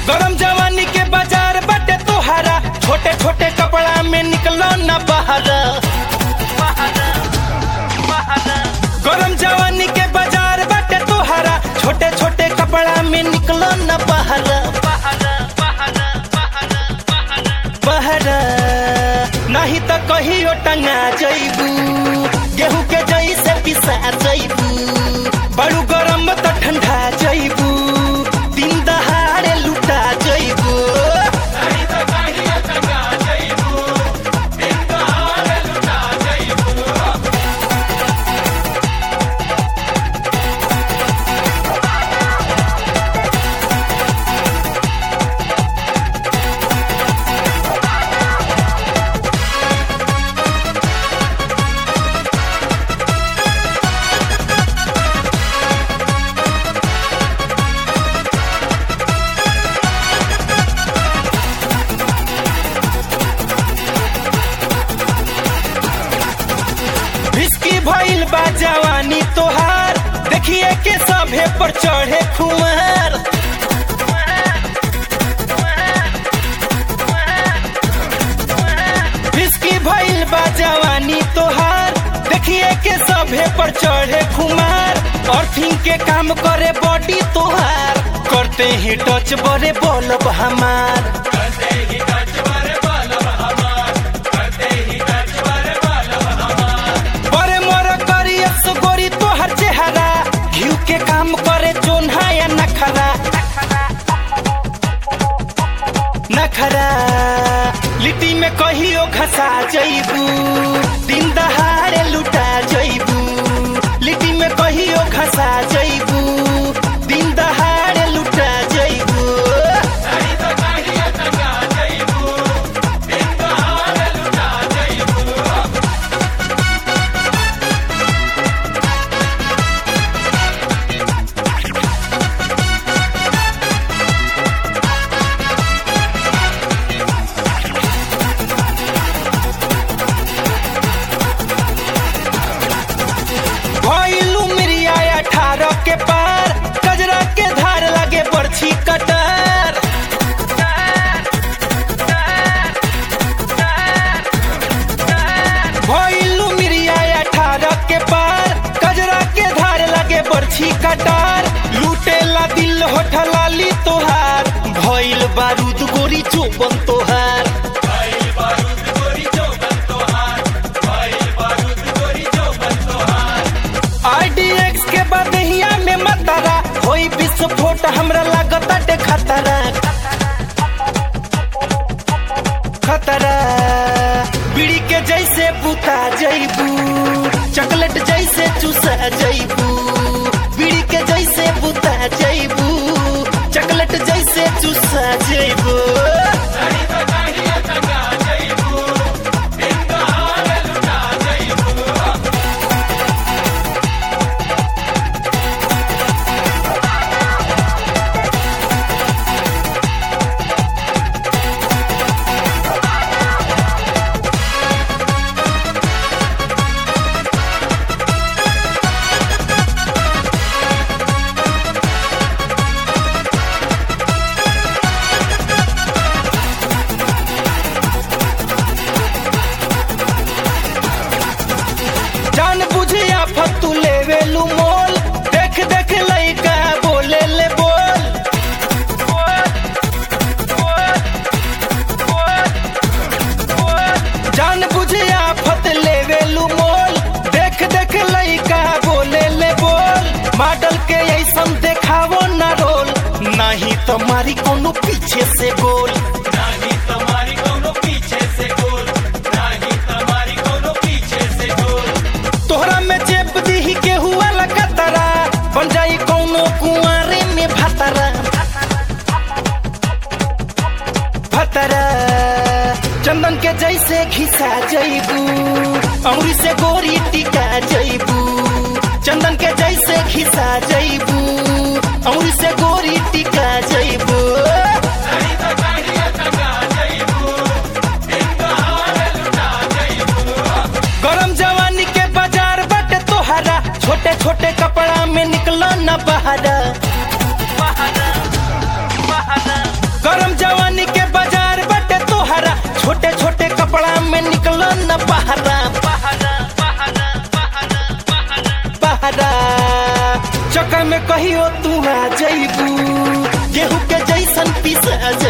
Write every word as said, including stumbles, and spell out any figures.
गरम जवानी के बाजार बाटे तोहारा, छोटे छोटे कपड़ा में निकलो न बहारा। गरम जवानी के बाजार बाटे तोहारा, छोटे छोटे कपड़ा में निकलो न बहारा। बहारा नहीं तो कहियो टंगा जइबू, गेहूं के जइसे पिसा जइबू। बड़ू गरम तो ठंडा जइबू, दिन दहाड़े लुटा जइबू। भइल बा जवानी तोहार, देखिए के सभे पर चढ़े खुमार। बिस्की भइल बा जवानी तोहार, देखिए के सभे पर चढ़े खुमार। अर्थिंग के काम करे बॉडी तोहार, करते ही टच बड़े बोलब हमार। गोरी तोहर चेहरा घिउ के काम करे, चोन्हा या नखरा। नखरा लिट्टी में कहियो घसा जइबू, दिन दहाड़े लुटा जइबू। लिट्टी में कहियो घसा जइबू, दिन दहाड़े लुटा जइबू। के पार कजरा के धार लगे बरछी कटार। भइलू मिरिया अठारह के पार, कजरा के धार लगे बरछी कटार। लूटेला दिल होठलाली तोहार, भइल बारूद गोरी चौबन तोहार। आईडीएक्स के बदहिया में मतरा, होई विस्फोट हमरा लागत डे खतरा। खतरा बीड़ी के जैसे बुता जइबू, चॉकलेट जैसे चूसा जइबू। बीड़ी के जैसे बुता जइबू, चॉकलेट जैसे चूसा जइबू। जान बुझे आफत तू लेवेलू मोल, देख देख लइका बोले ले बोल। जान बुझे आफत लेवेलू मोल, देख देख लइका बोले ले बोल। मॉडल के ऐसन देखावो ना रोल, नहीं तुम्हारी कोनो पीछे से गोल। तोहरा में जेब दीही के हुआ लगतरा, बन जाई कौनो कुंवारे में भतरा। भतरा चंदन के जैसे घिसा जइबू, अंगुरी से गोरी टिका जइबू। चंदन के जैसे घिसा जइबू, अंगुरी से गोरी टिका जइबू। गरम जवानी के बाजार बाटे तोहारा, छोटे छोटे कपड़ा में निकलो न बहारा। झटका में कहियो तू आ जइबू गेहूं के जैसन पिसा